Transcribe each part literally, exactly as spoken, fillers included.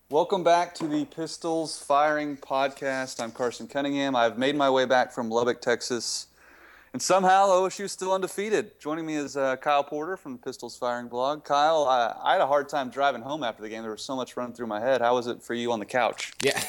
Welcome back to the Pistols Firing Podcast. I'm Carson Cunningham. I've made my way back from Lubbock, Texas, and somehow O S U is still undefeated. Joining me is uh, Kyle Porter from the Pistols Firing blog. Kyle, I, I had a hard time driving home after the game. There was so much running through my head. How was it for you on the couch? Yeah.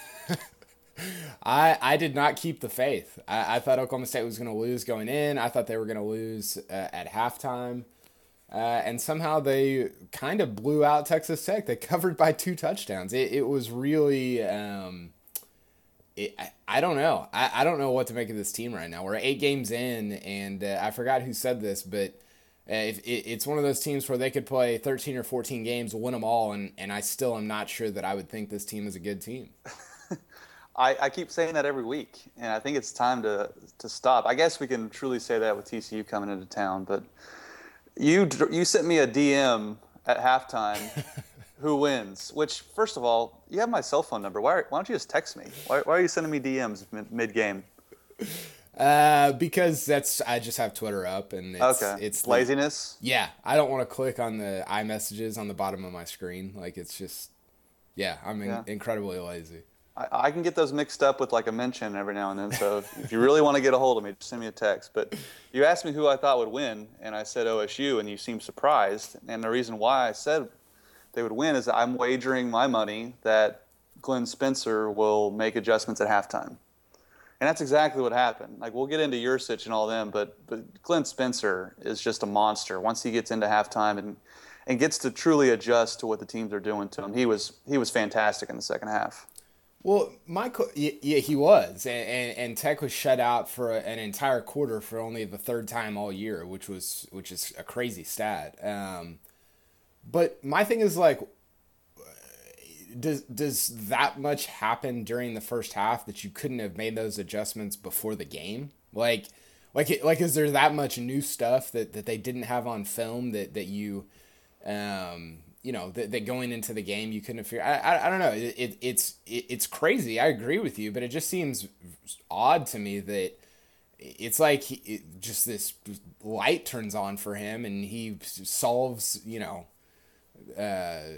I I did not keep the faith. I, I thought Oklahoma State was going to lose going in. I thought they were going to lose uh, at halftime. Uh, and somehow they kind of blew out Texas Tech. They covered by two touchdowns. It, it was really, um, it, I, I don't know. I, I don't know what to make of this team right now. We're eight games in, and uh, I forgot who said this, but uh, if, it, it's one of those teams where they could play thirteen or fourteen games, win them all, and, and I still am not sure that I would think this team is a good team. I, I keep saying that every week, and I think it's time to to stop. I guess we can truly say that with T C U coming into town, but you you sent me a D M at halftime. Who wins? Which, first of all, you have my cell phone number. Why, why don't you just text me? Why, why are you sending me D Ms mid game? Uh, because that's I just have Twitter up, and it's Okay, it's laziness. Yeah, I don't want to click on the iMessages on the bottom of my screen. Like it's just, yeah, I'm in, Yeah. incredibly lazy. I, I can get those mixed up with like a mention every now and then. So if, if you really want to get a hold of me, just send me a text. But you asked me who I thought would win, and I said O S U, and you seemed surprised. And the reason why I said they would win is I'm wagering my money that Glenn Spencer will make adjustments at halftime. And that's exactly what happened. Like, we'll get into Yursich and all them, but but Glenn Spencer is just a monster. Once he gets into halftime and and gets to truly adjust to what the teams are doing to him, he was he was fantastic in the second half. Well, Michael, yeah, he was, and, and, and Tech was shut out for a, an entire quarter for only the third time all year, which was which is a crazy stat. Um, but my thing is like, does does that much happen during the first half that you couldn't have made those adjustments before the game? Like, like, like, is there that much new stuff that, that they didn't have on film that that you, um, you know, that, that going into the game you couldn't have figured? I, I, I don't know. It, it it's it, it's crazy. I agree with you, but it just seems odd to me that it's like he, it, just this light turns on for him and he solves, you know. Uh,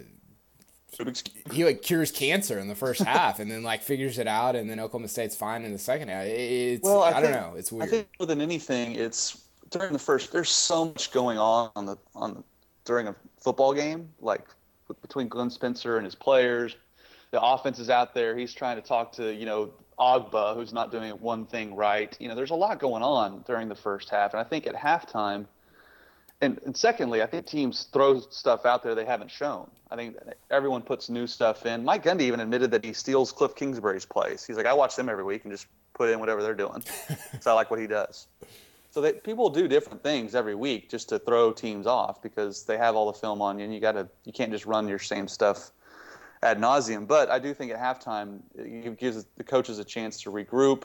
he like cures cancer in the first half and then like figures it out, and then Oklahoma State's fine in the second half. It's Well, I, I don't think, know. It's I weird. think more than anything, it's during the first. There's so much going on on the on the, during a football game, like between Glenn Spencer and his players. The offense is out there. He's trying to talk to you know Ogba, who's not doing one thing right. You know, there's a lot going on during the first half, and I think at halftime. And, and secondly, I think teams throw stuff out there they haven't shown. I think everyone puts new stuff in. Mike Gundy even admitted that he steals Cliff Kingsbury's plays. He's like, I watch them every week and just put in whatever they're doing. So I like what he does. So they, people do different things every week just to throw teams off because they have all the film on you, and you got to you can't just run your same stuff ad nauseum. But I do think at halftime it gives the coaches a chance to regroup,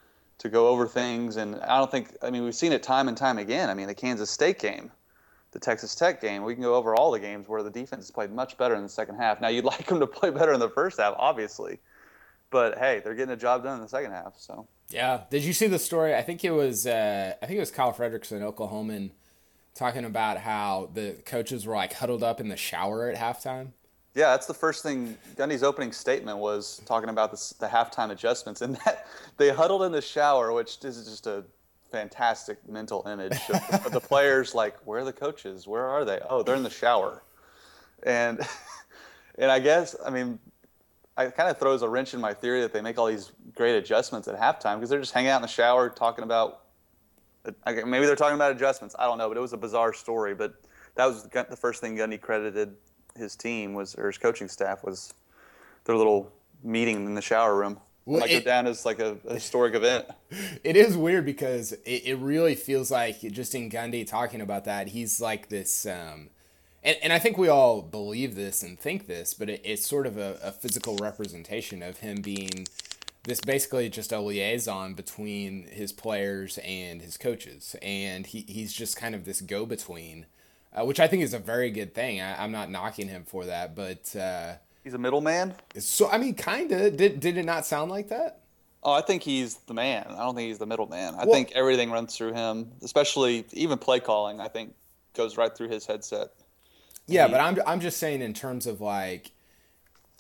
to go over things, and I don't think. I mean, we've seen it time and time again. I mean, the Kansas State game, the Texas Tech game, we can go over all the games where the defense has played much better in the second half. Now, you'd like them to play better in the first half, obviously, but hey, they're getting a job done in the second half. So Yeah. Did you see the story? I think it was uh, I think it was Kyle Fredrickson, Oklahoman, talking about how the coaches were like huddled up in the shower at halftime. yeah, that's the first thing. Gundy's opening statement was talking about this, the halftime adjustments, and that they huddled in the shower, which is just a fantastic mental image of the, of the players. Like, where are the coaches? Where are they? Oh, they're in the shower, and and I guess I mean, it kind of throws a wrench in my theory that they make all these great adjustments at halftime because they're just hanging out in the shower talking about. Maybe they're talking about adjustments. I don't know, but it was a bizarre story. But that was the first thing Gundy credited his team was, or his coaching staff was, their little meeting in the shower room. Well, Might go it, down as like a, a historic event. it is weird because it, it really feels like just in Gundy talking about that, he's like this, um, and, and I think we all believe this and think this, but it, it's sort of a, a physical representation of him being this basically just a liaison between his players and his coaches. And he, he's just kind of this go-between, uh, which I think is a very good thing. I, I'm not knocking him for that, but uh, He's a middleman. so, I mean, kind of. Did, did it not sound like that? Oh, I think he's the man. I don't think he's the middleman. I Well, think everything runs through him, especially even play calling. I think goes right through his headset. yeah, He, but I'm I'm just saying in terms of like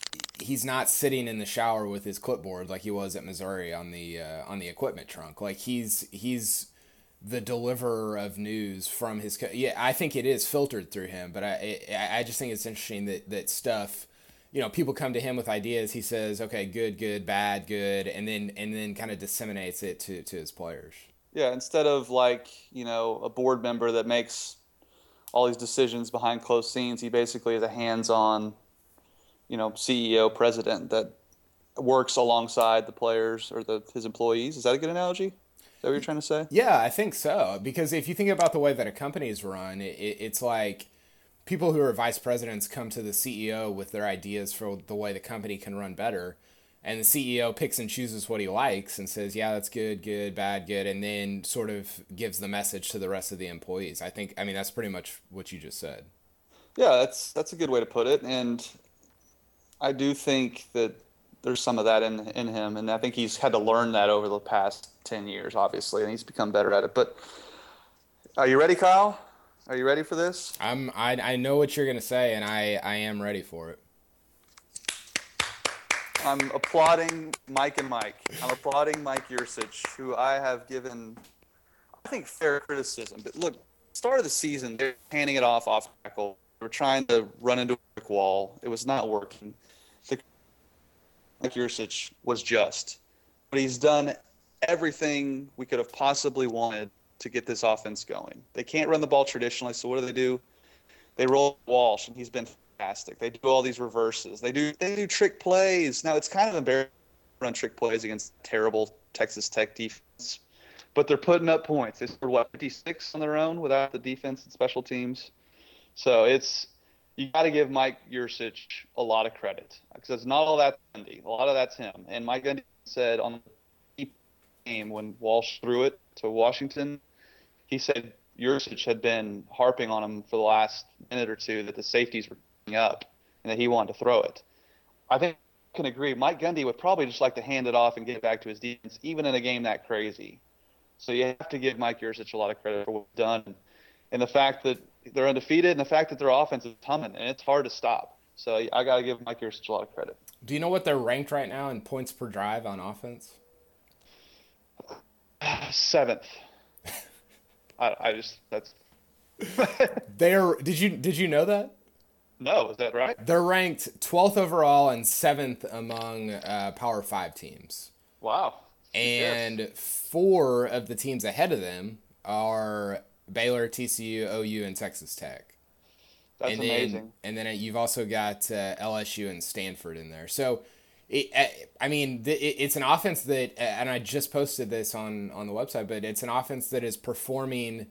he's not sitting in the shower with his clipboard like he was at Missouri on the uh, on the equipment trunk. Like he's he's the deliverer of news from his co- yeah. I think it is filtered through him, but I I, I just think it's interesting that that stuff. You know, people come to him with ideas. He says, "Okay, good, good, bad, good," and then and then kind of disseminates it to to his players. Yeah, instead of like, you know, a board member that makes all these decisions behind closed scenes, he basically is a hands-on, you know, C E O, president that works alongside the players or the his employees. Is that a good analogy? Is that what you're trying to say? Yeah, I think so. Because if you think about the way that a company is run, it, it's like people who are vice presidents come to the C E O with their ideas for the way the company can run better. And the C E O picks and chooses what he likes and says, yeah, that's good, good, bad, good, and then sort of gives the message to the rest of the employees. I think, I mean, that's pretty much what you just said. Yeah, that's that's a good way to put it. And I do think that there's some of that in in him, and I think he's had to learn that over the past ten years, obviously, and he's become better at it. But are you ready, Kyle? Are you ready for this? I'm I I know what you're gonna say, and I I am ready for it. I'm applauding Mike and Mike. I'm applauding Mike Yurcich, who I have given, I think, fair criticism. But look, start of the season, they're handing it off off tackle. They were trying to run into a brick wall. It was not working. The, Mike Yurcich was just. But he's done everything we could have possibly wanted to get this offense going. They can't run the ball traditionally, so what do they do? They roll Walsh, and he's been fantastic. They do all these reverses. They do they do trick plays. Now, it's kind of embarrassing to run trick plays against terrible Texas Tech defense, but they're putting up points. They scored, what, fifty-six on their own without the defense and special teams? So it's you got to give Mike Yurcich a lot of credit because it's not all that Gundy. A lot of that's him. And Mike Gundy said on the game when Walsh threw it to Washington, he said Yurcich had been harping on him for the last minute or two that the safeties were up and that he wanted to throw it. I think I can agree. Mike Gundy would probably just like to hand it off and get back to his defense, even in a game that crazy. So you have to give Mike Yurcich a lot of credit for what he's done, and the fact that they're undefeated, and the fact that their offense is humming, and it's hard to stop. So I got to give Mike Yurcich a lot of credit. Do you know what they're ranked right now in points per drive on offense? Seventh. I, I just that's. They're did you did you know that? No, is that right? They're ranked twelfth overall and seventh among uh, Power Five teams. Wow. And Yes. four of the teams ahead of them are Baylor, T C U, O U, and Texas Tech. That's and then, amazing. And then you've also got uh, L S U and Stanford in there. So, it, I mean, it's an offense that, and I just posted this on, on the website, but it's an offense that is performing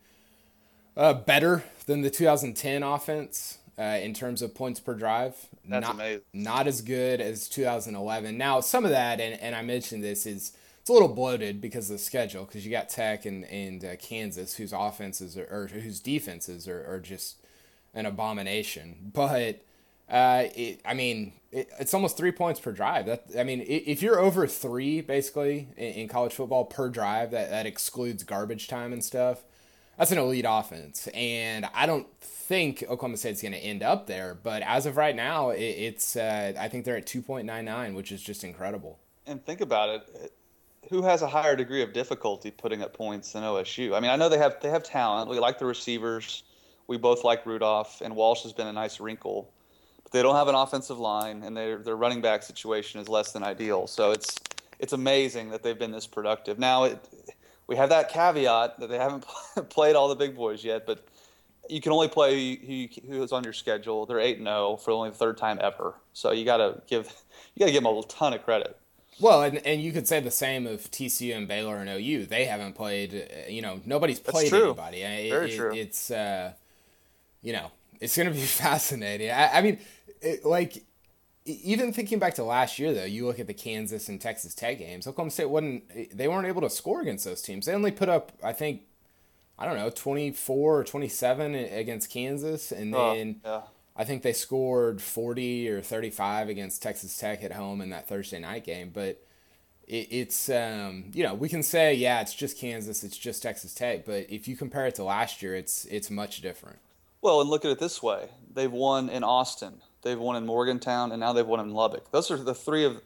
uh, better than the two thousand ten offense. Uh, in terms of points per drive. That's not, amazing. Not as good as two thousand eleven. Now, some of that, and, and I mentioned this, is it's a little bloated because of the schedule, because you got Tech and, and uh, Kansas, whose offenses are, or whose defenses are, are just an abomination. But, uh, it, I mean, it, it's almost three points per drive. That I mean, if you're over three, basically, in, in college football per drive, that, that excludes garbage time and stuff, that's an elite offense. And I don't think Oklahoma State's going to end up there, but as of right now, it, it's uh, I think they're at two point nine nine, which is just incredible. And think about it. Who has a higher degree of difficulty putting up points than O S U? I mean, I know they have they have talent. We like the receivers. We both like Rudolph, and Walsh has been a nice wrinkle. But they don't have an offensive line, and their their running back situation is less than ideal. So it's it's amazing that they've been this productive. Now, it, we have that caveat that they haven't played all the big boys yet, but you can only play who, who is on your schedule. They're eight and zero for only the third time ever. So you gotta give you gotta give them a ton of credit. Well, and and you could say the same of T C U and Baylor and O U. They haven't played. You know, nobody's played anybody. It, Very it, true. It's uh, you know, it's gonna be fascinating. I, I mean, it, like even thinking back to last year, though, you look at the Kansas and Texas Tech games. Oklahoma State wasn't. They weren't able to score against those teams. They only put up, I think, I don't know, twenty-four or twenty-seven against Kansas, and then oh, yeah. I think they scored forty or thirty-five against Texas Tech at home in that Thursday night game. But it, it's, um, you know, we can say, yeah, it's just Kansas, it's just Texas Tech. But if you compare it to last year, it's it's much different. Well, and look at it this way. They've won in Austin. they've won in Morgantown, and now they've won in Lubbock. Those are the three of.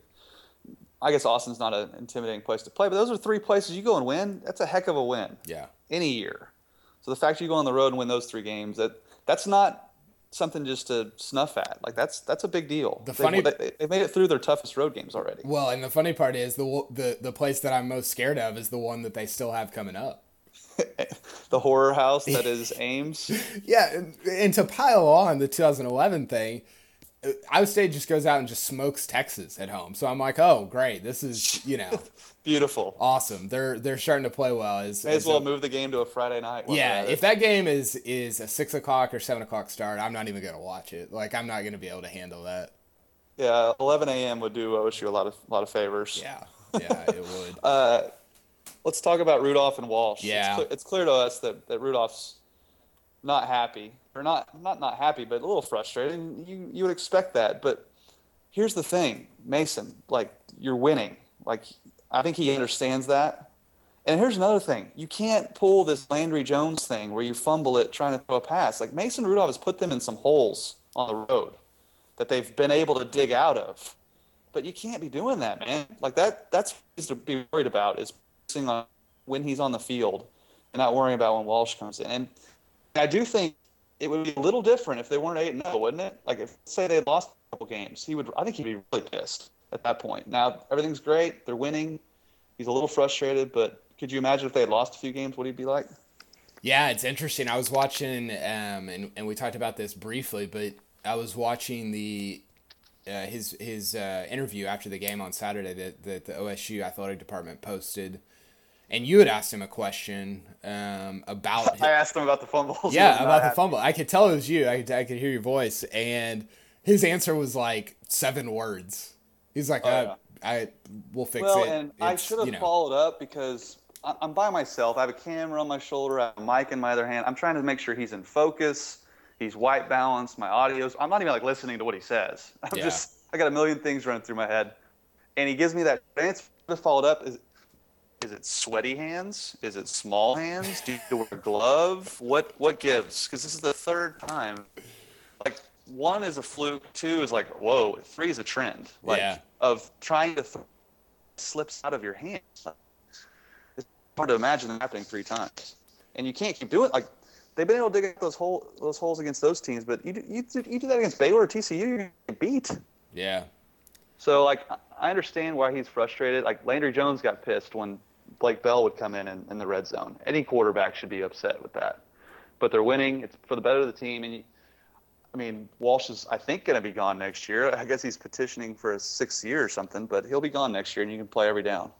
I guess Austin's not an intimidating place to play, but those are three places you go and win. That's a heck of a win. Yeah. Any year. So the fact you go on the road and win those three games, that that's not something just to snuff at. Like that's that's a big deal. The funny, they, they, they made it through their toughest road games already. Well, and the funny part is the the the place that I'm most scared of is the one that they still have coming up. The horror house that is Ames. Yeah, and, and to pile on the two thousand eleven thing, Iowa State just goes out and just smokes Texas at home. So I'm like, oh, great. This is, you know. Beautiful. Awesome. They're they're starting to play well. As, May as, as well a, move the game to a Friday night. Yeah, if that game is, is a six o'clock or seven o'clock start, I'm not even going to watch it. Like, I'm not going to be able to handle that. Yeah, eleven a.m. would do O S U a lot of a lot of favors. Yeah, yeah, it would. uh, let's talk about Rudolph and Walsh. Yeah. It's, clear, it's clear to us that, that Rudolph's not happy. Or not, not not happy, but a little frustrated. And you, you would expect that. But here's the thing, Mason, like, you're winning. Like, I think he understands that. And here's another thing. You can't pull this Landry Jones thing where you fumble it trying to throw a pass. Like, Mason Rudolph has put them in some holes on the road that they've been able to dig out of. But you can't be doing that, man. Like, that that's what to be worried about is focusing on when he's on the field and not worrying about when Walsh comes in. And I do think it would be a little different if they weren't eight and oh, wouldn't it? Like, if, say, they had lost a couple games, he would. I think he'd be really pissed at that point. Now, everything's great. They're winning. He's a little frustrated, but could you imagine if they had lost a few games, what he'd be like? Yeah, it's interesting. I was watching, um, and, and we talked about this briefly, but I was watching the uh, his his uh, interview after the game on Saturday that, that the O S U athletic department posted. And you had asked him a question um, about. His, I asked him about the fumbles. Yeah, about the fumble. I could tell it was you. I could, I could hear your voice, and his answer was like seven words. He's like, oh, uh, yeah. "I will fix well, it." Well, and it's, I should have you know. followed up because I'm by myself. I have a camera on my shoulder. I have a mic in my other hand. I'm trying to make sure he's in focus. He's white balanced. My audio's. I'm not even like listening to what he says. I'm yeah. just. I got a million things running through my head, and he gives me that answer. I followed up. Is Is it sweaty hands? Is it small hands? Do you wear a glove? What what gives? Because this is the third time. Like, one is a fluke. Two is like, whoa. Three is a trend. Like, yeah. of trying to th- slips out of your hands. It's hard to imagine that happening three times. And you can't keep doing it. Like, they've been able to dig out those, hole, those holes against those teams, but you do, you, do, you do that against Baylor or T C U, you're going to get beat. Yeah. So, like, I understand why he's frustrated. Like, Landry Jones got pissed when Blake Bell would come in, in in the red zone. Any quarterback should be upset with that. But they're winning. It's for the better of the team. And, you, I mean, Walsh is, I think, going to be gone next year. I guess he's petitioning for a sixth year or something, but he'll be gone next year, and you can play every down.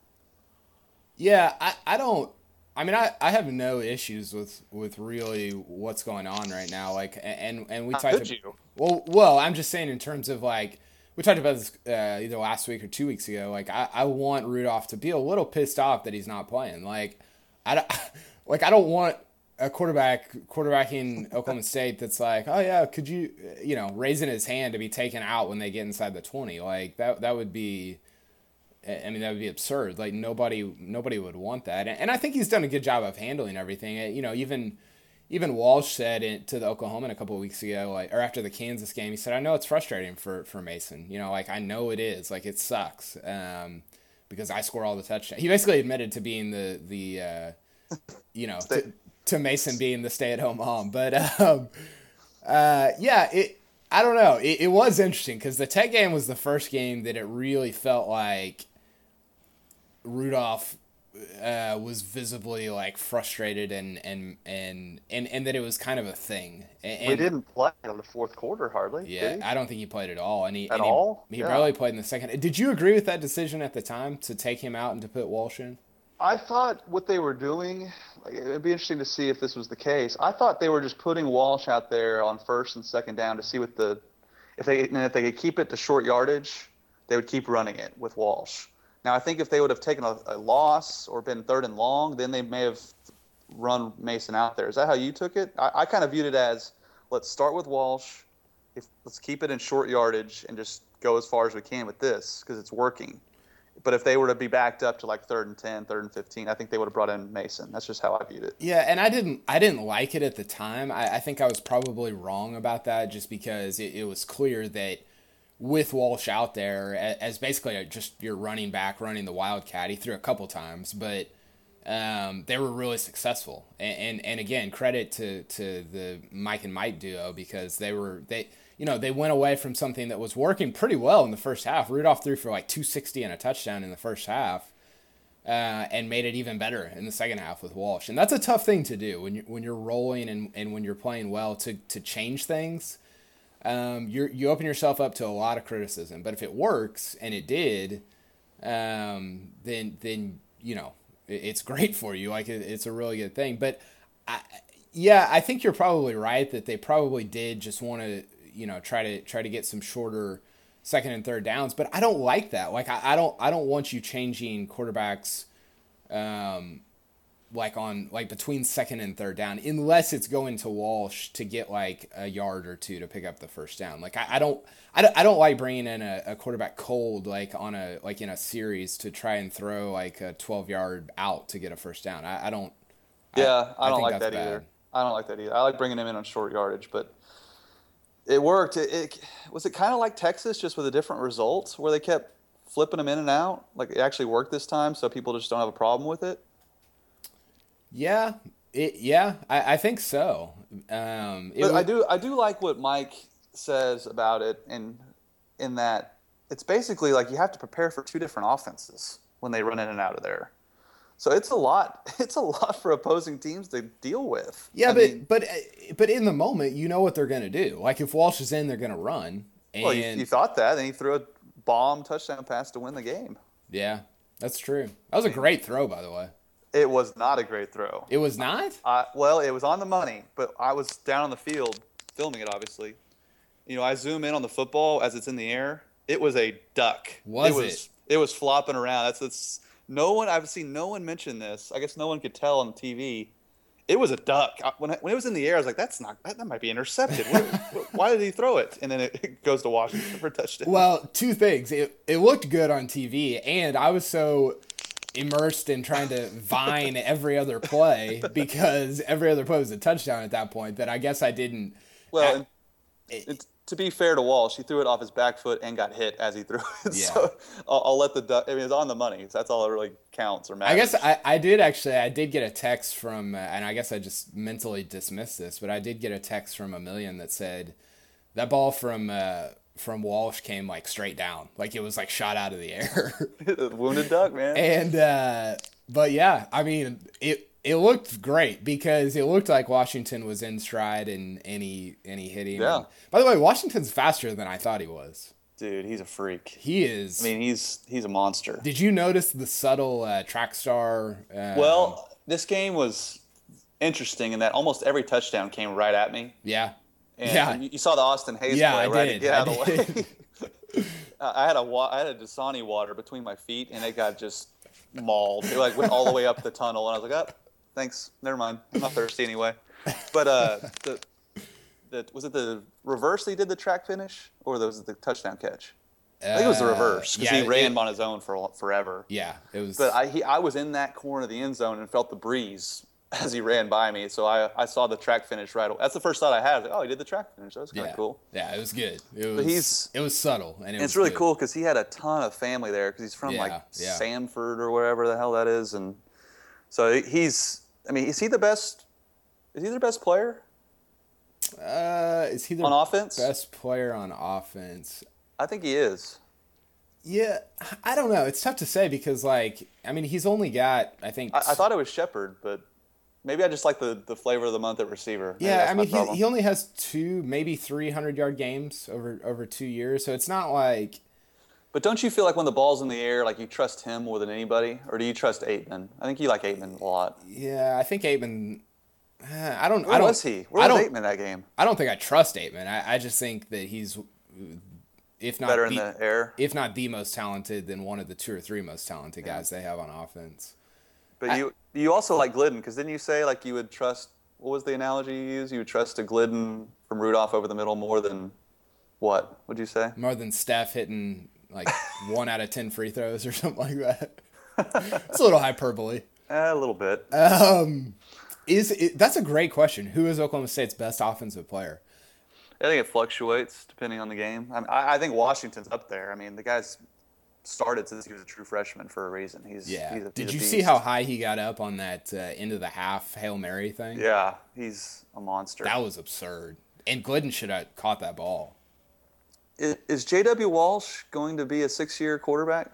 Yeah, I, I don't – I mean, I, I have no issues with, with really what's going on right now. Like, and, and we How talked – could you? Well, well, I'm just saying in terms of, like – we talked about this uh, either last week or two weeks ago. Like, I, I want Rudolph to be a little pissed off that he's not playing. Like, I don't, like I don't want a quarterback quarterbacking Oklahoma State that's like, oh yeah, could you, you know, raising his hand to be taken out when they get inside the twenty. Like that that would be, I mean, that would be absurd. Like nobody nobody would want that. And, and I think he's done a good job of handling everything. You know, even. Even Walsh said it to the Oklahoman a couple of weeks ago, like, or after the Kansas game, he said, I know it's frustrating for, for Mason. You know, like, I know it is. Like, it sucks um, because I score all the touchdowns. He basically admitted to being the, the uh, you know, to, to Mason being the stay-at-home mom. But, um, uh, yeah, it. I don't know. It, it was interesting because the Tech game was the first game that it really felt like Rudolph Uh, was visibly like frustrated and and, and and and that it was kind of a thing. And, we didn't play in the fourth quarter hardly. Yeah, I don't think he played at all. And he at and all. He, he yeah. barely played in the second. Did you agree with that decision at the time to take him out and to put Walsh in? I thought what they were doing. Like, it'd be interesting to see if this was the case. I thought they were just putting Walsh out there on first and second down to see what the if they and if they could keep it to short yardage, they would keep running it with Walsh. Now, I think if they would have taken a, a loss or been third and long, then they may have run Mason out there. Is that how you took it? I, I kind of viewed it as, let's start with Walsh. If, let's keep it in short yardage and just go as far as we can with this because it's working. but if they were to be backed up to like third and ten, third and fifteen, I think they would have brought in Mason. That's just how I viewed it. Yeah, and I didn't I didn't like it at the time. I, I think I was probably wrong about that, just because it, it was clear that with Walsh out there as basically a, just your running back running the Wildcat, he threw a couple times, but um, they were really successful. And, and and again, credit to to the Mike and Mike duo, because they were they you know they went away from something that was working pretty well in the first half. Rudolph threw for like two sixty and a touchdown in the first half. Uh, and made it even better in the second half with Walsh. And that's a tough thing to do when you're, when you're rolling and, and when you're playing well, to, to change things. Um, you you open yourself up to a lot of criticism. But if it works, and it did, um, then, then you know, it, it's great for you. Like, it, it's a really good thing. But, I, yeah, I think you're probably right that they probably did just want to, you know, try to try to get some shorter second and third downs, but I don't like that. Like, I, I don't, I don't want you changing quarterbacks, um, like on, like between second and third down, unless it's going to Walsh to get like a yard or two to pick up the first down. Like, I, I don't, I don't, I don't like bringing in a, a quarterback cold, like on a, like in a series to try and throw like a twelve yard out to get a first down. I, I don't. Yeah, I, I don't think like that's that bad. either. I don't like that either. I like bringing him in on short yardage, but it worked. It, it was it kind of like Texas, just with a different result, where they kept flipping them in and out. Like, it actually worked this time, so people just don't have a problem with it. Yeah, it, yeah, I, I think so. Um, it But I was, do I do like what Mike says about it, in in that it's basically like you have to prepare for two different offenses when they run in and out of there. So it's a lot. It's a lot for opposing teams to deal with. yeah, I but mean, but but in the moment, you know what they're gonna do. Like, if Walsh is in, they're gonna run, well, you, and you thought that, and he threw a bomb touchdown pass to win the game. yeah, that's true. That was a great throw, by the way. It was not a great throw. It was not. I, well, it was on the money, but I was down on the field filming it, obviously. You know, I zoom in on the football as it's in the air. It was a duck. Was it? Was, it? It was flopping around. That's, that's no one. I've seen no one mention this. I guess no one could tell on T V. It was a duck. I, when I, when it was in the air, I was like, "That's not. That, that might be intercepted. What, why did he throw it?" And then it, it goes to Washington for a touchdown. Well, two things. It it looked good on T V, and I was so immersed in trying to vine every other play, because every other play was a touchdown at that point, that I guess I didn't. Well, and it, to be fair to Walsh, he threw it off his back foot and got hit as he threw it. Yeah. So I'll, I'll let the duck. I mean, it's on the money. So that's all that really counts or matters. I guess I, I did actually, I did get a text from, uh, and I guess I just mentally dismissed this, but I did get a text from a million that said that ball from uh, from Walsh came like straight down, like it was like shot out of the air. Wounded duck, man. And uh, but yeah, I mean, it it looked great, because it looked like Washington was in stride, and and he and he hit him. Yeah. And, by the way, Washington's faster than I thought he was. Dude, he's a freak. He is. I mean, he's he's a monster. Did you notice the subtle uh, track star? Uh, Well, this game was interesting in that almost every touchdown came right at me. yeah. And Yeah. you, you saw the Austin Hayes Yeah, play, I right? did. Get out I of the way. I had a wa- I had a Dasani water between my feet, and it got just mauled. It like went all the way up the tunnel, and I was like, "Oh, thanks, never mind. I'm not thirsty anyway." But uh, the the was it the reverse? He did the track finish, or was it the touchdown catch? I think it was the reverse, because Uh, yeah, he ran it- on his own for forever. Yeah, it was. But I he, I was in that corner of the end zone and felt the breeze as he ran by me. So I, I saw the track finish right away. That's the first thought I had. I was like, oh, he did the track finish. That was kind of yeah, cool. Yeah, it was good. It was. he's- it was subtle, and it And was it's really good. cool because he had a ton of family there, because he's from Yeah, like yeah. Sanford or wherever the hell that is. And so he's, I mean, is he the best, is he their best player Uh, is he the on offense? best player on offense? I think he is. Yeah, I don't know. It's tough to say, because, like, I mean, he's only got, I think. I, I thought it was Shepard, but maybe I just like the, the flavor of the month at receiver. Maybe Yeah, that's I my mean, he, problem. he only has two, maybe three hundred yard games over over two years, so it's not like. But don't you feel like when the ball's in the air, like you trust him more than anybody? Or do you trust Aitman? I think you like Aitman a lot. Yeah, I think Aitman. Uh, I don't. Where I don't, was he? Where I was don't. Aitman that game? I don't think I trust Aitman. I, I just think that he's, if not Better in the, the air? if not the most talented, then one of the two or three most talented guys they have on offense. But I- you you also like Glidden, because didn't you say like you would trust, what was the analogy you used? You would trust a Glidden from Rudolph over the middle more than what? What'd you say? More than Steph hitting like one out of ten free throws or something like that. It's a little hyperbole. Eh, a little bit. Um, is it, that's a great question. Who is Oklahoma State's best offensive player? I think it fluctuates depending on the game. I, mean, I, I think Washington's up there. I mean, the guy's started since he was a true freshman for a reason. He's Yeah. He's a, Did he's a you beast. see how high he got up on that uh, end of the half Hail Mary thing? Yeah, he's a monster. That was absurd. And Glidden should have caught that ball. Is, is J W. Walsh going to be a six-year quarterback?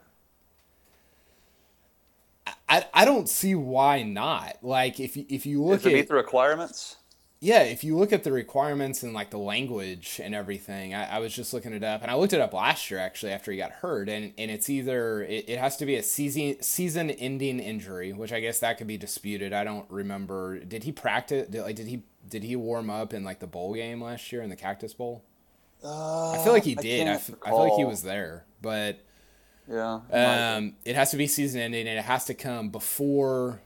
I, I don't see why not. Like if you, if you look Does it at meet the requirements? yeah, if you look at the requirements and like the language and everything, I, I was just looking it up, and I looked it up last year actually after he got hurt, and, and it's either it, it has to be a season season ending injury, which I guess that could be disputed. I don't remember. Did he practice? Did, like did he did he warm up in like the bowl game last year in the Cactus Bowl? Uh, I feel like he did. I, can't f- I feel like he recall. was there, but Yeah. he might be. um, it has to be season ending, and it has to come before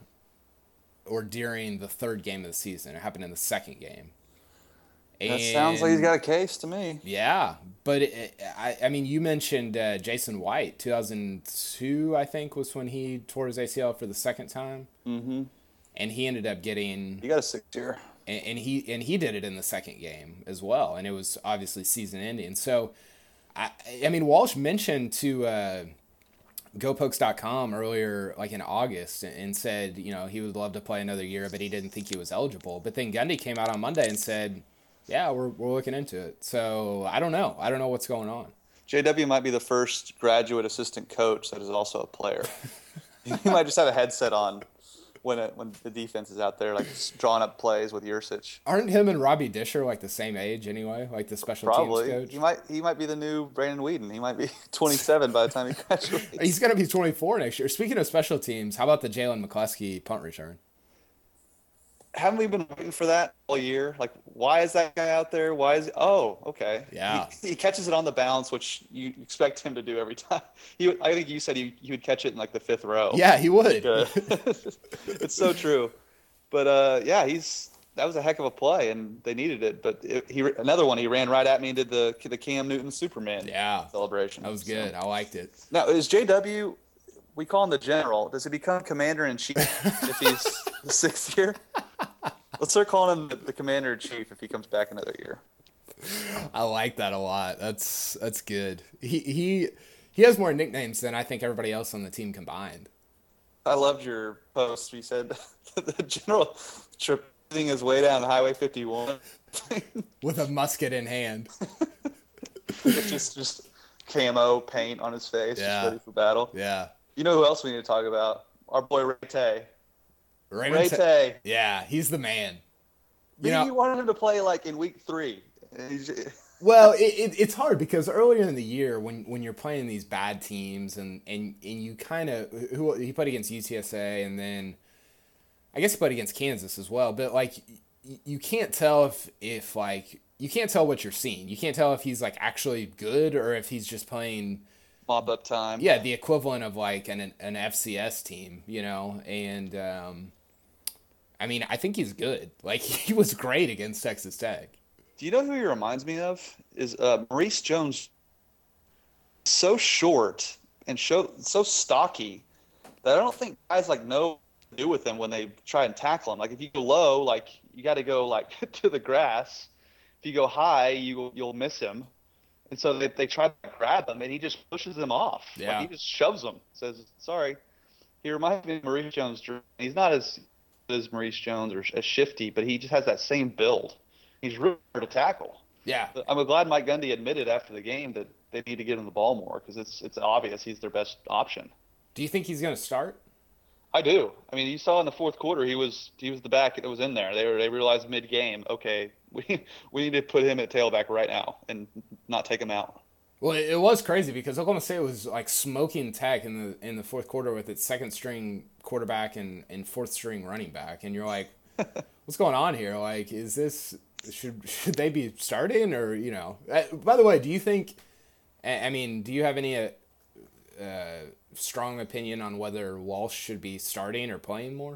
or during the third game of the season. It happened in the second game. That sounds like he's And- got a case to me. Yeah, but it, I, I mean, you mentioned uh, Jason White, two thousand two, I think, was when he tore his A C L for the second time, Mm-hmm. and he ended up getting, He got a six-year. and, and he and he did it in the second game as well, and it was obviously season ending. So, I, I mean, Walsh mentioned to uh, go pokes dot com earlier, like in August, and said, you know, he would love to play another year, but he didn't think he was eligible. But then Gundy came out on Monday and said, yeah, we're we're looking into it. So I don't know. I don't know what's going on. J W might be the first graduate assistant coach that is also a player. He might just have a headset on when it, when the defense is out there, like drawing up plays with Yursich. Aren't him and Robbie Disher like the same age anyway? Like the special Probably. teams coach? He might he might be the new Brandon Whedon. He might be twenty-seven by the time he graduates. He's going to be twenty-four next year. Speaking of special teams, how about the Jalen McCluskey punt return? Haven't we been waiting for that all year? Like, why is that guy out there? Why is oh, okay. Yeah. He, he catches it on the bounce, which you expect him to do every time. He, would- I think you said he, he would catch it in like the fifth row. Yeah, he would. Good. It's so true. But uh, yeah, he's that was a heck of a play, and they needed it. But it, he another one, he ran right at me and did the the Cam Newton Superman Yeah. celebration. That was So- good. I liked it. Now is J W? We call him the general. Does he become commander in chief if he's the sixth year? Let's start calling him the, the commander in chief if he comes back another year. I like that a lot. That's that's good. He he he has more nicknames than I think everybody else on the team combined. I loved your post. You said the general tripping his way down Highway fifty-one. With a musket in hand. It's just just camo paint on his face, Yeah. just ready for battle. Yeah. You know who else we need to talk about? Our boy Ray Tay. Raymond Ray Ta- Tay. Yeah, he's the man. You, You know, you wanted him to play like in week three. And he's just- well, it, it, it's hard because earlier in the year, when, when you're playing these bad teams and, and, and you kind of who he played against U T S A and then I guess he played against Kansas as well, but like y- you can't tell if if like you can't tell what you're seeing. You can't tell if he's like actually good or if he's just playing mop up time. yeah the equivalent of like an an F C S team, you know. And um, I mean, I think he's good. Like he was great against Texas Tech. Do you know who he reminds me of? Is uh, Maurice Jones. So short and so so stocky that I don't think guys like know what to do with him when they try and tackle him. Like if you go low, like you got to go like to the grass. If you go high, you you'll miss him. And so they they try to grab him, and he just pushes them off. Yeah. Like he just shoves them. Says sorry. He reminds me of Maurice Jones. He's not as good as Maurice Jones or as shifty, but he just has that same build. He's really hard to tackle. Yeah, I'm glad Mike Gundy admitted after the game that they need to get him the ball more because it's it's obvious he's their best option. do you think he's going to start? I do. I mean, you saw in the fourth quarter he was he was the back that was in there. They were they realized mid game, okay, we we need to put him at tailback right now and not take him out. Well, it, it was crazy because Oklahoma State was like smoking Tech in the in the fourth quarter with its second string quarterback and, and fourth string running back, and you're like, what's going on here? Like, is this should should they be starting or you know? Uh, by the way, do you think? I I mean, do you have any uh, uh, strong opinion on whether Walsh should be starting or playing more?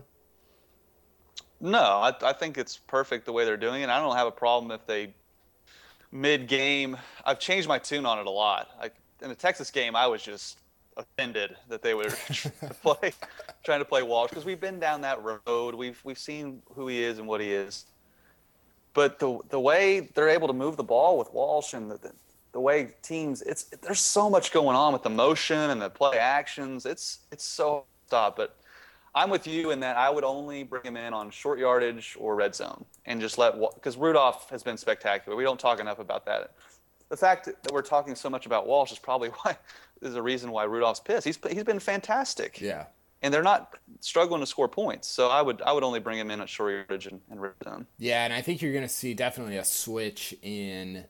No, I I think it's perfect the way they're doing it. I don't have a problem if they mid game. I've changed my tune on it a lot. I in the Texas game, I was just offended that they were play, trying to play Walsh because we've been down that road. We've we've seen who he is and what he is. But the the way they're able to move the ball with Walsh and the, the, the way teams, it's there's so much going on with the motion and the play actions. It's it's so stop. But I'm with you in that I would only bring him in on short yardage or red zone and just let because Rudolph has been spectacular. We don't talk enough about that. The fact that we're talking so much about Walsh is probably why is a reason why Rudolph's pissed. He's he's been fantastic. Yeah. And they're not struggling to score points. So I would I would only bring him in at short yardage and, and red zone. Yeah, and I think you're going to see definitely a switch in.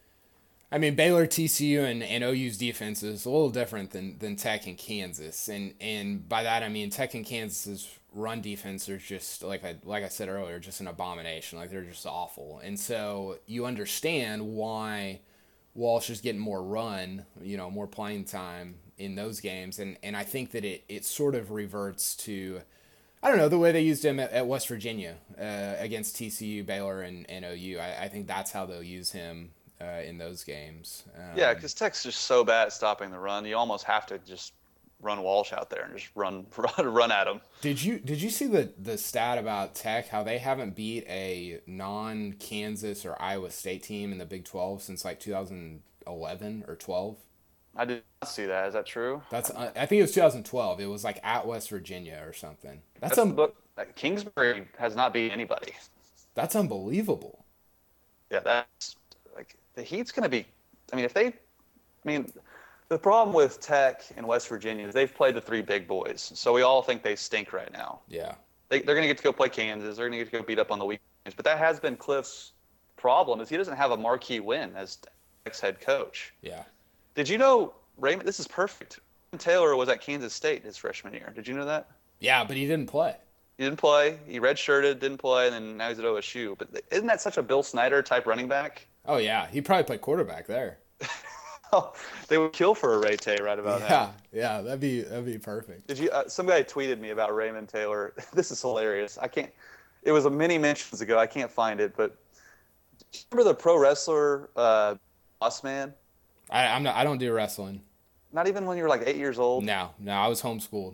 I mean, Baylor, T C U, and, and O U's defense is a little different than, than Tech and Kansas. And and by that, I mean Tech and Kansas's run defense are just, like I, like I said earlier, just an abomination. Like, they're just awful. And so you understand why Walsh is getting more run, you know, more playing time in those games. And, and I think that it, it sort of reverts to, I don't know, the way they used him at, at West Virginia uh, against T C U, Baylor, and, and O U. I, I think that's how they'll use him uh, in those games. Um, yeah, because Tech's just so bad at stopping the run. You almost have to just run Walsh out there and just run run, run at him. Did you did you see the, the stat about Tech, how they haven't beat a non-Kansas or Iowa State team in the Big twelve since like two thousand eleven or twelve? I did not see that. Is that true? That's uh, I think it was two thousand twelve. It was like at West Virginia or something. That's, That's un- the book. Like, Kingsbury has not beat anybody. That's unbelievable. Yeah, that's like the Heat's going to be. I mean, if they, I mean, the problem with Tech and West Virginia is they've played the three big boys, so we all think they stink right now. Yeah, they, they're going to get to go play Kansas. They're going to get to go beat up on the weekends. But that has been Cliff's problem is he doesn't have a marquee win as Tech's head coach. Yeah. Did you know Raymond? This is perfect. Raymond Taylor was at Kansas State his freshman year. Did you know that? Yeah, but he didn't play. He didn't play. He redshirted, didn't play, and then now he's at O S U. But isn't that such a Bill Snyder type running back? Oh yeah, he probably played quarterback there. Oh, they would kill for a Ray Tay right about yeah, now. Yeah, that'd be that'd be perfect. Did you? Uh, some guy tweeted me about Raymond Taylor. This is hilarious. I can't. It was a many mentions ago. I can't find it, but do you remember the pro wrestler uh, Boss Man? I, I'm not. I don't do wrestling. Not even when you were like eight years old. No, no, I was homeschooled.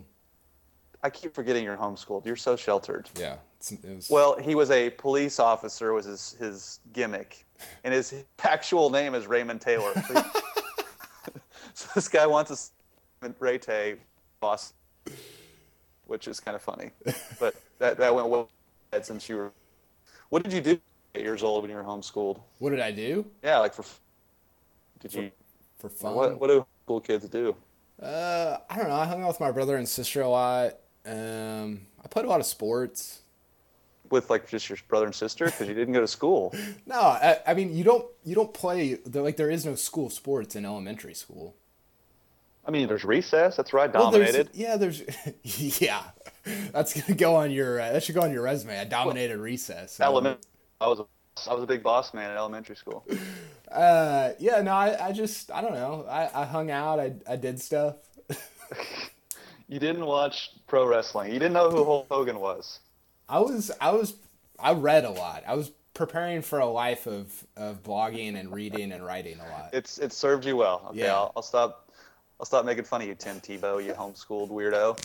I keep forgetting you're homeschooled. You're so sheltered. Yeah. It was... Well, he was a police officer. Was his his gimmick, and his actual name is Raymond Taylor. So, he, so this guy wants a Ray Tay boss, which is kind of funny. But that that went well since you were. What did you do at eight years old when you were homeschooled? What did I do? Yeah, like for. Did for, you? For fun. What What do cool kids do? Uh, I don't know. I hung out with my brother and sister a lot. Um, I played a lot of sports. With like just your brother and sister, because you didn't go to school. No, I, I mean you don't you don't play like there is no school sports in elementary school. I mean, there's recess. That's right, Well, dominated. There's, yeah, there's yeah. That's gonna go on your uh, that should go on your resume. I dominated well, recess. Element. I was a I was a big boss man at elementary school. Uh, yeah, no, I, I just I don't know. I, I hung out. I I did stuff. You didn't watch pro wrestling. You didn't know who Hulk Hogan was. I was I was I read a lot. I was preparing for a life of, of blogging and reading and writing a lot. It's it served you well. Okay, yeah. I'll, I'll stop. I'll stop making fun of you, Tim Tebow. You homeschooled weirdo.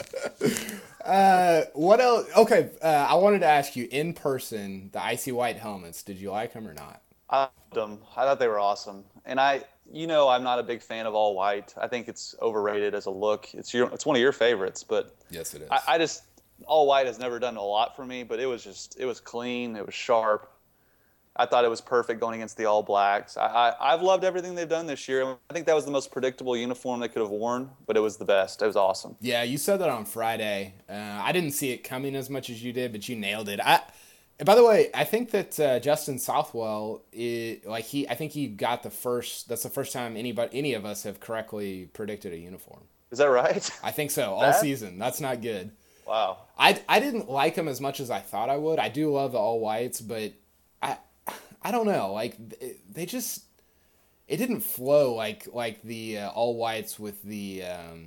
uh, what else? Okay, uh, I wanted to ask you in person the icy white helmets. Did you like them or not? I loved them. I thought they were awesome. And I, you know, I'm not a big fan of all white. I think it's overrated as a look. It's your, it's one of your favorites, but yes, it is. I, I just all white has never done a lot for me. But it was just, it was clean. It was sharp. I thought it was perfect going against the All Blacks. I, I, I've loved everything they've done this year. I think that was the most predictable uniform they could have worn, but it was the best. It was awesome. Yeah, you said that on Friday. Uh, I didn't see it coming as much as you did, but you nailed it. I. By the way, I think that uh, Justin Southwell, is, like he, I think he got the first. That's the first time anybody, any of us, have correctly predicted a uniform. Is that right? I think so. All that? season. That's not good. Wow. I, I didn't like him as much as I thought I would. I do love the all whites, but I I don't know. Like they just it didn't flow like like the uh, all whites with the um,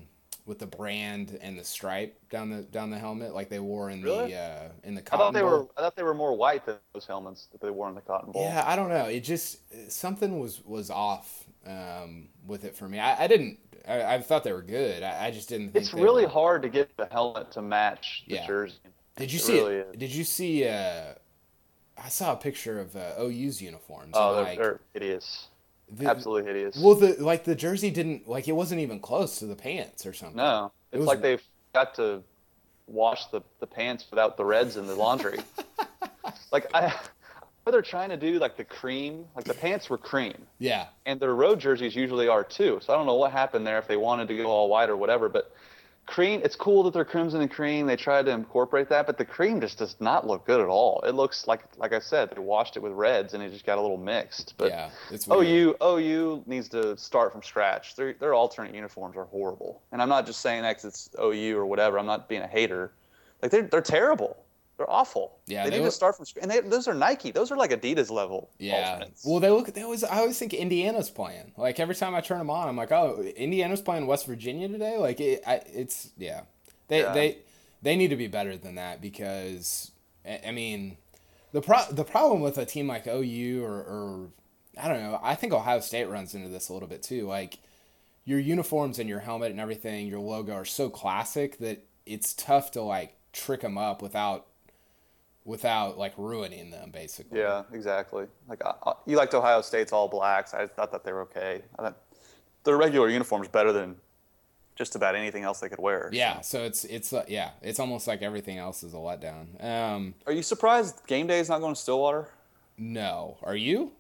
with the brand and the stripe down the down the helmet, like they wore in Really? the uh, in the I thought Cotton they were Bowl. I thought they were more white than those helmets that they wore in the Cotton Bowl. Yeah, I don't know. It just something was was off um, with it for me. I, I didn't. I, I thought they were good. I, I just didn't think It's they really were. hard to get the helmet to match the Yeah. jersey. Did you It see really it? is. Did you see? Uh, I saw a picture of uh, O U's uniforms and Oh, they're, like they're hideous. the Absolutely hideous. well the like the jersey didn't like it wasn't even close to the pants or something. No, It it's was like they've got to wash the, the pants without the reds in the laundry. Like I, what they're trying to do, like the cream, like the pants were cream, yeah. and their road jerseys usually are too. So I don't know what happened there if they wanted to go all white or whatever. But cream, it's cool that they're crimson and cream. They tried to incorporate that, but the cream just does not look good at all. It looks like, like I said, they washed it with reds and it just got a little mixed. But Yeah, it's weird. O U, O U needs to start from scratch. Their their alternate uniforms are horrible, and I'm not just saying that 'cause it's O U or whatever. I'm not being a hater. Like they're they're terrible. They're awful. Yeah, they, they need look- to start from scratch. And they, those are Nike. Those are like Adidas level Yeah. alternates. Well, they look. They always. I always think Indiana's playing. Like every time I turn them on, I'm like, oh, Indiana's playing West Virginia today. Like it. I, it's yeah. They Yeah. they they need to be better than that because I I mean, the pro the problem with a team like O U or, or I don't know. I think Ohio State runs into this a little bit too. Like your uniforms and your helmet and everything, your logo are so classic that it's tough to like trick them up without without like ruining them basically. Yeah, exactly. Like I, I- you liked Ohio State's all blacks. I thought that they were okay. I thought their regular uniform's better than just about anything else they could wear. Yeah, so it's it's uh, yeah, it's almost like everything else is a letdown. Um, Are you surprised game day is not going to Stillwater? no, are you?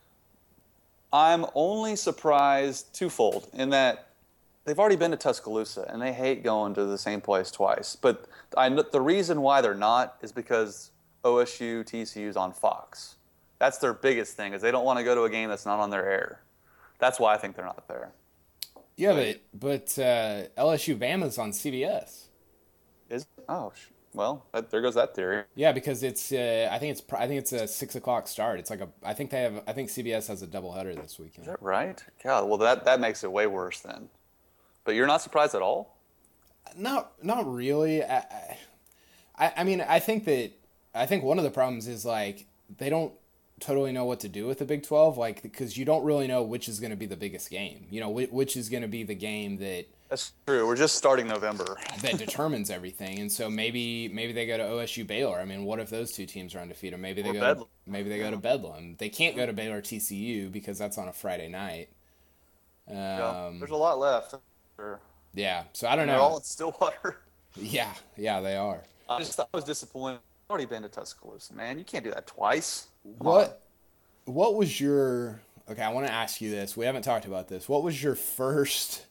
I'm only surprised twofold in that they've already been to Tuscaloosa and they hate going to the same place twice. But I, kn- the reason why they're not is because O S U, T C U's on Fox. That's their biggest thing is they don't want to go to a game that's not on their air. That's why I think they're not there. Yeah, but but uh, L S U Bama's on C B S. Is oh sh- well, that, there goes that theory. Yeah, because it's uh, I think it's pr- I think it's a six o'clock start. It's like a I think they have I think C B S has a doubleheader this weekend. Is that right? God, well that that makes it way worse then. But you're not surprised at all? Not not really. I, I I mean I think that I think one of the problems is like they don't totally know what to do with the Big twelve, like because you don't really know which is going to be the biggest game. You know, which, which is going to be the game that That's true. We're just starting November. that determines everything. And so maybe maybe they go to O S U Baylor. I mean, what if those two teams are undefeated? Maybe they Or go Bedlam. maybe they go to Bedlam. They can't go to Baylor T C U because that's on a Friday night. Yeah, Um, there's a lot left. Sure. yeah, so I don't They're all know. in Stillwater. Yeah, yeah, they are. I just I was disappointed. I've already been to Tuscaloosa, man. You can't do that twice. Come on. What what was your okay? I want to ask you this. We haven't talked about this. What was your first?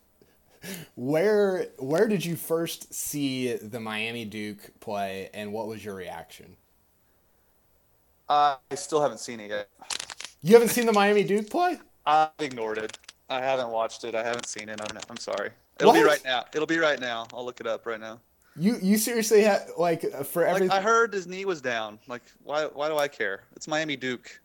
Where where did you first see the Miami Duke play, and what was your reaction? I still haven't seen it yet. You haven't seen the Miami Duke play? I ignored it. I haven't watched it. I haven't seen it. I'm, I'm sorry. It'll be What? right now. It'll be right now. I'll look it up right now. You you seriously had like for Like every I heard his knee was down. Like why? Why do I care? It's Miami Duke.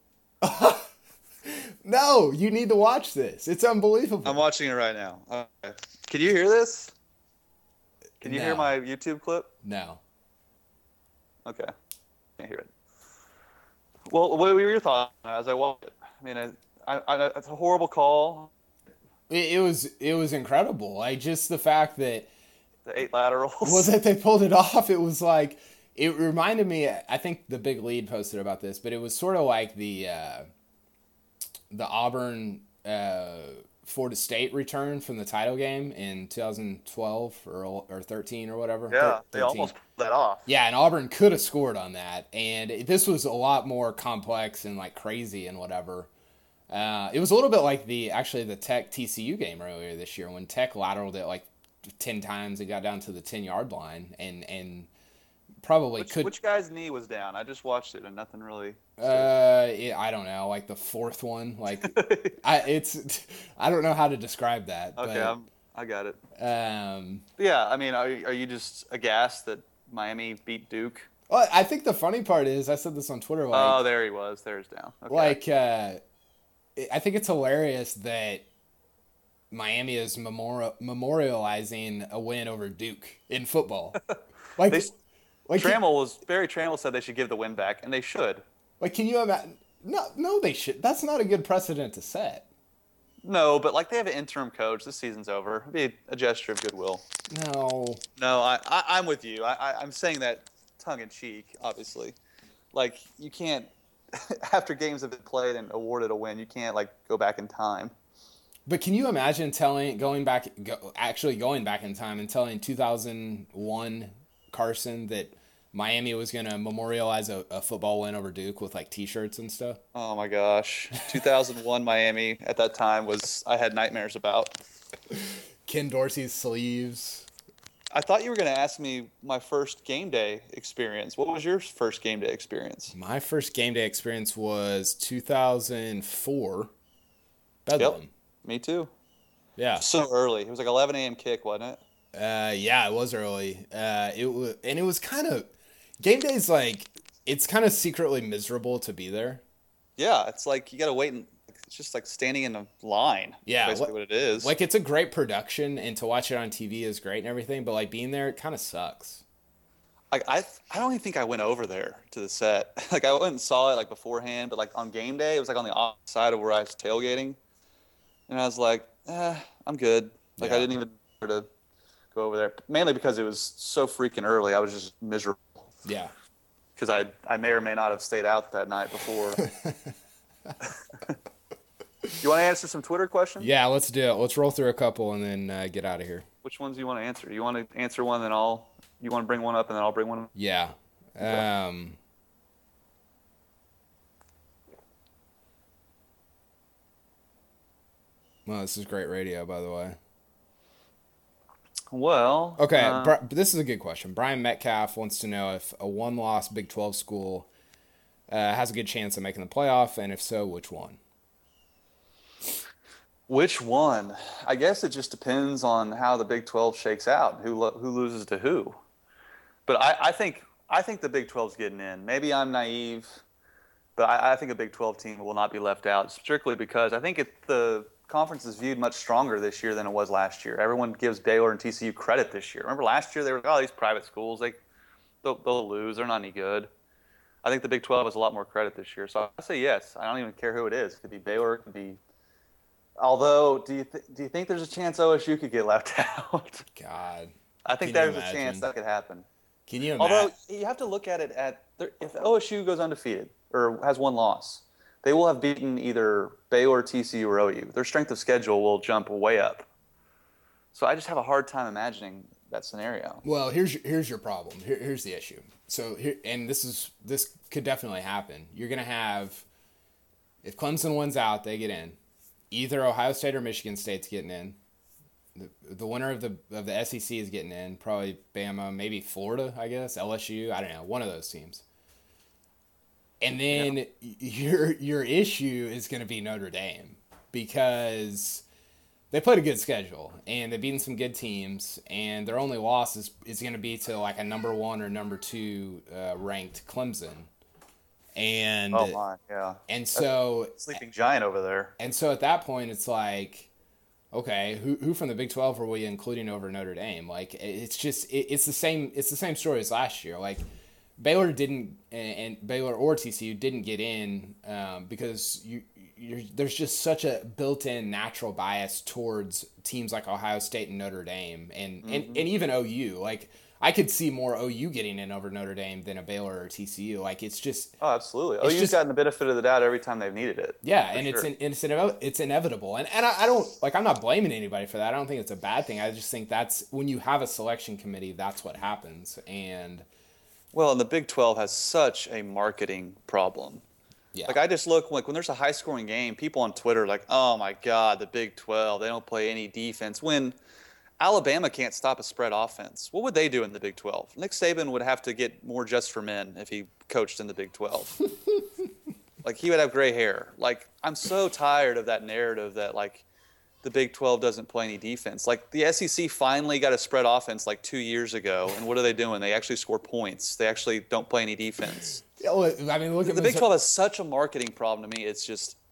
No, you need to watch this. It's unbelievable. I'm watching it right now. Okay. Can you hear this? Can you hear No. my YouTube clip? No. Okay. Can't hear it. Well, what were your thoughts as I watched it? I mean, I, I, I, it's a horrible call. It, it was it was incredible. Like just the fact that The eight laterals. was that they pulled it off. It was like it reminded me. I think the Big Lead posted about this, but it was sort of like the uh, the Auburn uh, Florida State return from the title game in two thousand twelve or or thirteen or whatever. Yeah, they thirteen. almost pulled that off. Yeah, and Auburn could have scored on that, and this was a lot more complex and like crazy and whatever. Uh, it was a little bit like the actually the Tech T C U game earlier this year when Tech lateraled it like ten times and got down to the ten yard line and and probably Which, could. which guy's knee was down? I just watched it and nothing really. uh, it, I don't know, like the fourth one, like I it's I don't know how to describe that. Okay, I'm, I got it. But, um, Yeah, I mean, are, are you just aghast that Miami beat Duke? well, I think the funny part is I said this on Twitter, like. Oh, there he was. There's down. Okay. Like, uh, I think it's hilarious that Miami is memorial, memorializing a win over Duke in football. Like, They like, Trammell was Barry Trammell said they should give the win back, and they should. like, can you imagine? No, no, they should. That's not a good precedent to set. No, but like they have an interim coach. This season's over. It'd be a gesture of goodwill. No. No, I, I I'm with you. I, I I'm saying that tongue in cheek, obviously. Like you can't after games have been played and awarded a win, you can't like go back in time. But can you imagine telling, going back, go, actually going back in time and telling two thousand one Carson that Miami was going to memorialize a, a football win over Duke with like T-shirts and stuff? Oh my gosh, two thousand one Miami at that time was I had nightmares about. Ken Dorsey's sleeves. I thought you were going to ask me my first game day experience. What was your first game day experience? My first game day experience was two thousand four. Bedlam. Yep, me too. Yeah. So early. It was like eleven a.m. kick, wasn't it? Uh, yeah, it was early. Uh, it was, and it was kind of game days. Like it's kind of secretly miserable to be there. Yeah, it's like you got to wait and it's just like standing in a line. Yeah, basically what, what it is. Like it's a great production, and to watch it on T V is great and everything. But like being there, it kind of sucks. Like I, I don't even think I went over there to the set. Like I went and saw it like beforehand, but like on game day, it was like on the opposite side of where I was tailgating, and I was like, eh, I'm good. Like Yeah. I didn't even bother to go over there, mainly because it was so freaking early. I was just miserable Yeah. because I, I may or may not have stayed out that night before. You want to answer some Twitter questions? Yeah, let's do it. Let's roll through a couple and then uh, get out of here. Which ones do you want to answer? You want to answer one, then I'll. You want to bring one up, and then I'll bring one up? Yeah. Um, well, this is great radio, by the way. Well, Okay, uh, Bri- this is a good question. Brian Metcalf wants to know if a one-loss Big twelve school uh, has a good chance of making the playoff, and if so, which one? which one? I guess it just depends on how the Big twelve shakes out, who lo- who loses to who. But I, I think I think the Big twelve's getting in. Maybe I'm naive, but I, I think a Big twelve team will not be left out strictly because I think it, the conference is viewed much stronger this year than it was last year. Everyone gives Baylor and T C U credit this year. Remember last year they were like, oh, these private schools, they they'll, they'll lose. They're not any good. I think the Big twelve has a lot more credit this year. So I say yes. I don't even care who it is. It could be Baylor. It could be. Although, do you th- do you think there's a chance O S U could get left out? God. I think Can you there's a chance imagine? that could happen. Can you imagine? Although you have to look at it at if O S U goes undefeated or has one loss, they will have beaten either Baylor, T C U, or O U. Their strength of schedule will jump way up. So I just have a hard time imagining that scenario. Well, here's here's your problem. Here, here's the issue. So here, and this is this could definitely happen. You're gonna have, if Clemson wins out, they get in. Either Ohio State or Michigan State's getting in. The, the winner of the of the S E C is getting in. Probably Bama, maybe Florida, I guess, L S U. I don't know, one of those teams. And then yeah. your your issue is going to be Notre Dame because they played a good schedule and they've beaten some good teams, and their only loss is, is going to be to like a number one or number two uh, ranked Clemson. And oh my, yeah. And so sleeping giant over there. And so at that point, it's like, okay, who who from the Big twelve are we including over Notre Dame? Like, it's just it, it's the same it's the same story as last year. Like, Baylor didn't and, and Baylor or T C U didn't get in um, because you you're, there's just such a built-in natural bias towards teams like Ohio State and Notre Dame and mm-hmm. and, and even O U. Like, I could see more O U getting in over Notre Dame than a Baylor or T C U. Like, it's just oh, absolutely. O U's just gotten the benefit of the doubt every time they've needed it. Yeah, and sure. it's an, it's an, it's inevitable. And and I, I don't like I'm not blaming anybody for that. I don't think it's a bad thing. I just think that's when you have a selection committee, that's what happens. And well, and the Big twelve has such a marketing problem. Yeah. Like, I just look like when there's a high scoring game, people on Twitter are like, "Oh my God, the Big twelve, they don't play any defense." When Alabama can't stop a spread offense, what would they do in the Big twelve? Nick Saban would have to get more just for men if he coached in the Big twelve. Like, he would have gray hair. Like, I'm so tired of that narrative that, like, the Big twelve doesn't play any defense. Like, the S E C finally got a spread offense like two years ago, and what are they doing? They actually score points. They actually don't play any defense. Yeah, well, I mean, look at the Big twelve has such a marketing problem to me. It's just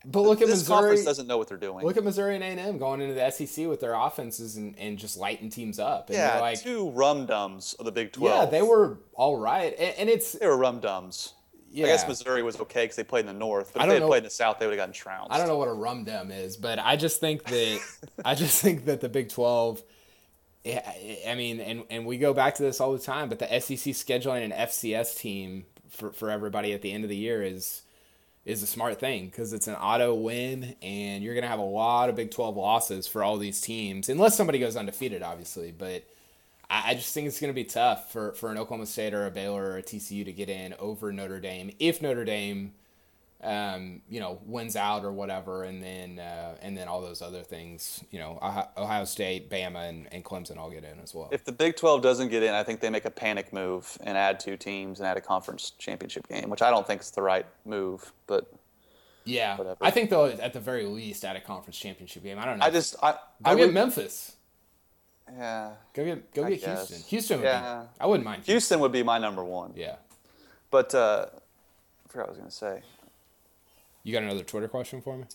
But look at This conference Missouri. doesn't know what they're doing. Look at Missouri and A and M going into the S E C with their offenses and, and just lighting teams up. And they're Yeah, like, two rum dums of the Big yeah, twelve. they were all right. And, and it's, They were rum dums. yeah. I guess Missouri was okay because they played in the North, but I if don't they had know- played in the South, they would have gotten trounced. I don't know what a rum dum is, but I just think that, I just think that the Big twelve, yeah, I mean, and, and we go back to this all the time, but the S E C scheduling an F C S team for, for everybody at the end of the year is is a smart thing because it's an auto win, and you're going to have a lot of Big twelve losses for all these teams, unless somebody goes undefeated, obviously. But I, I just think it's going to be tough for, for an Oklahoma State or a Baylor or a T C U to get in over Notre Dame if Notre Dame um, you know, wins out or whatever, and then uh, and then all those other things, you know, Ohio State, Bama, and, and Clemson all get in as well. If the Big twelve doesn't get in, I think they make a panic move and add two teams and add a conference championship game, which I don't think is the right move, but yeah, whatever. I think they'll at the very least add a conference championship game. I don't know. I just I go I get would, Memphis. Yeah, Go get go I get guess. Houston. Houston would Yeah. be. I wouldn't mind. Houston. Houston would be my number one. Yeah. But uh, I forgot what I was going to say. You got another Twitter question for me?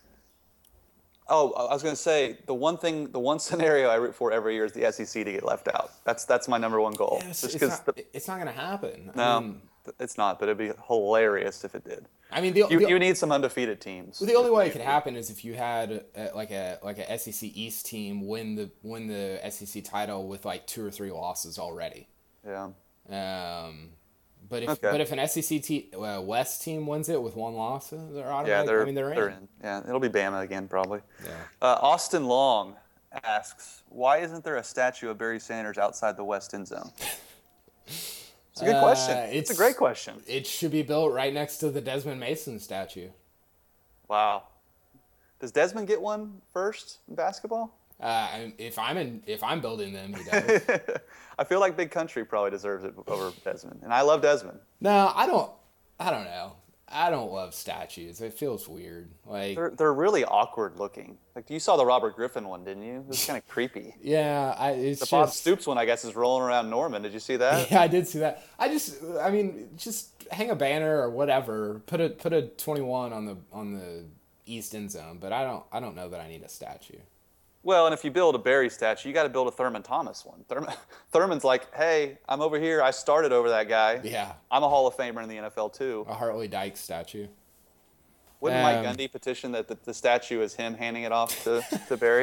Oh, I was going to say the one thing, the one scenario I root for every year is the S E C to get left out. That's that's my number one goal. Yeah, it's, Just it's 'cause not, the- it's not going to happen. no, I mean, it's not. But it'd be hilarious if it did. I mean the, You, the, you need some undefeated teams. the only way it could happen is if you had uh, like a like a S E C East team win the win the S E C title with like two or three losses already. Yeah. Um, but if Okay. but if an S E C te- uh, West team wins it with one loss, they're automatic. Yeah, they're, I mean, they're, they're in. in. Yeah, it'll be Bama again probably. Yeah. Uh, Austin Long asks, why isn't there a statue of Barry Sanders outside the West end zone? It's a good Uh, question. It's, it's- a great question. It should be built right next to the Desmond Mason statue. Wow. Does Desmond get one first in basketball? Uh, and if I'm in, if I'm building them, he does. I feel like Big Country probably deserves it over Desmond, and I love Desmond. No, I don't. I don't know. I don't love statues. It feels weird. Like, They're they're really awkward looking. Like you saw the Robert Griffin one, didn't you? It was kind of creepy. yeah, I, it's The just. Bob Stoops one, I guess, is rolling around Norman. Did you see that? Yeah, I did see that. I just, I mean, just hang a banner or whatever. Put a put a twenty-one on the on the east end zone. But I don't, I don't know that I need a statue. Well, and if you build a Barry statue, you got to build a Thurman Thomas one. Thurman, Thurman's like, hey, I'm over here. I started over that guy. Yeah, I'm a Hall of Famer in the N F L too. a Hartley Dykes statue. Wouldn't Mike Um, Gundy petition that the, the statue is him handing it off to, to Barry?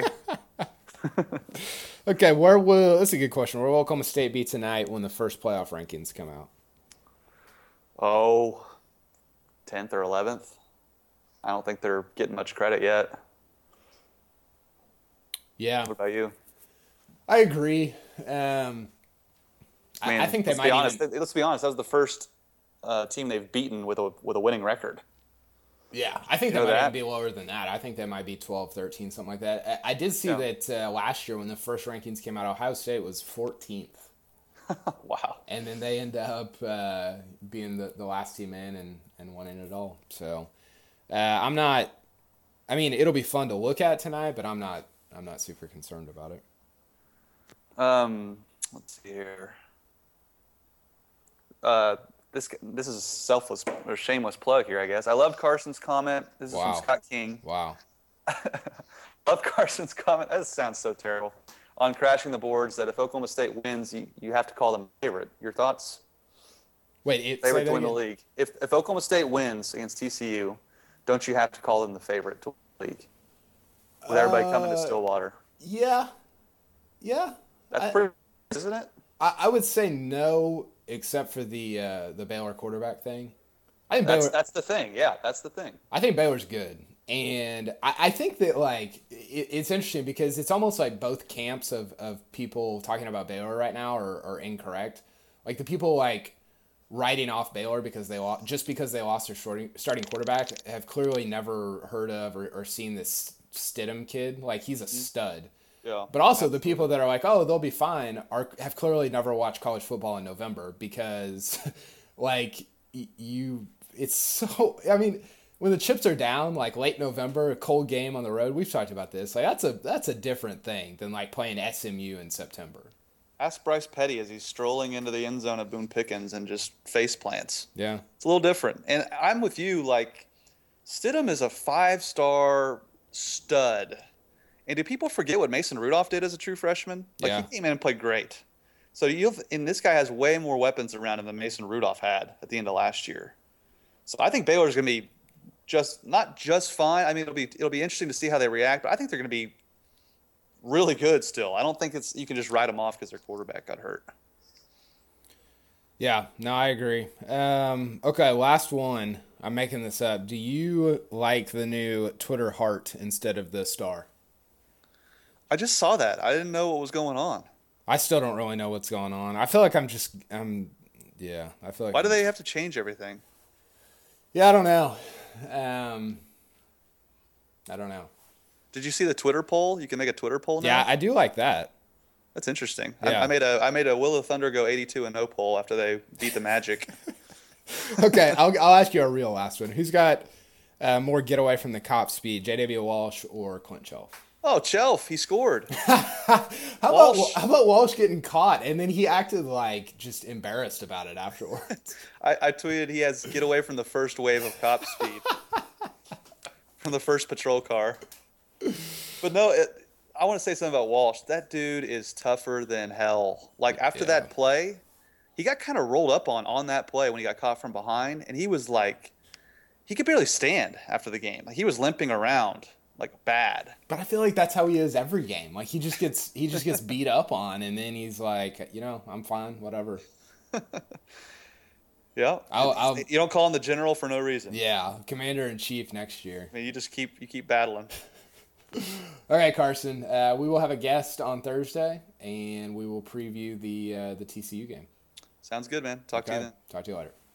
Okay, where will that's a good question. Where will Oklahoma State be tonight when the first playoff rankings come out? Oh, tenth or eleventh. I don't think they're getting much credit yet. Yeah, What about you? I agree. Um, I, mean, I think they let's might be honest. even, Let's be honest. That was the first uh, team they've beaten with a with a winning record. yeah, I think they know might even that? be lower than that. I think they might be twelve, thirteen, something like that. I, I did see Yeah. that uh, last year when the first rankings came out, Ohio State was fourteenth. Wow. And then they end up uh, being the, the last team in and, and winning it all. So uh, I'm not. I mean, it'll be fun to look at tonight, but I'm not. I'm not super concerned about it. Um, let's see here. Uh, this this is a selfless or shameless plug here, I guess. I loved Carson's comment. This is Wow. from Scott King. Wow. Love Carson's comment. That sounds so terrible. On crashing the boards, that if Oklahoma State wins, you, you have to call them favorite. Your thoughts? Wait, it, Favorite say to that win the again? league. If if Oklahoma State wins against T C U, don't you have to call them the favorite to win the league? With everybody coming to Uh, Stillwater. Yeah. Yeah. That's I- pretty, isn't it? I, I would say no, except for the uh, the Baylor quarterback thing. I think That's Baylor. that's the thing. Yeah, that's the thing. I think Baylor's good, and I, I think that like it, it's interesting because it's almost like both camps of, of people talking about Baylor right now are, are incorrect. Like the people like writing off Baylor because they lost just because they lost their starting starting quarterback have clearly never heard of or, or seen this Stidham kid. Like he's a stud. Yeah. But also the people that are like, oh, they'll be fine, are have clearly never watched college football in November because, like, y- you, it's so. I mean, when the chips are down, like late November, a cold game on the road. We've talked about this. Like that's a that's a different thing than like playing S M U in September. Ask Bryce Petty as he's strolling into the end zone of Boone Pickens and just face plants. Yeah. It's a little different. And I'm with you. Like, Stidham is a five-star stud. And do people forget what Mason Rudolph did as a true freshman? Like, Yeah. he came in and played great. So you've and this guy has way more weapons around him than Mason Rudolph had at the end of last year. So I think Baylor's going to be just not just fine. I mean, it'll be it'll be interesting to see how they react, but I think they're going to be really good still. I don't think it's you can just write them off because their quarterback got hurt. Yeah, no, I agree. Um, okay, last one. I'm making this up. Do you like the new Twitter heart instead of the star? I just saw that. I didn't know what was going on. I still don't really know what's going on. I feel like I'm just, I'm, yeah, I feel like. Why do I'm they just- have to change everything? Yeah, I don't know. Um, I don't know. Did you see the Twitter poll? You can make a Twitter poll now. Yeah, I do like that. That's interesting. Yeah. I, I made a I made a Will the Thunder go eighty-two and no poll after they beat the Magic. Okay, I'll, I'll ask you a real last one. Who's got uh, more getaway from the cop speed, J W. Walsh or Clint Shelf? Oh, Chelf, he scored. How Walsh. about how about Walsh getting caught and then he acted like just embarrassed about it afterwards? I, I tweeted he has get away from the first wave of cop speed from the first patrol car. But no, it, I want to say something about Walsh. That dude is tougher than hell. Like after Yeah. that play, he got kind of rolled up on on that play when he got caught from behind, and he was like, he could barely stand after the game. Like he was limping around like bad. But I feel like that's how he is every game. Like he just gets he just gets beat up on, and then he's like, you know, I'm fine, whatever. Yeah, I'll- I'll- you don't call him the general for no reason. Yeah, commander in chief next year. I mean, you just keep you keep battling. All right, Carson. Uh, we will have a guest on Thursday, and we will preview the uh, the T C U game. Sounds good, man. Talk to you Okay? then. Talk to you later.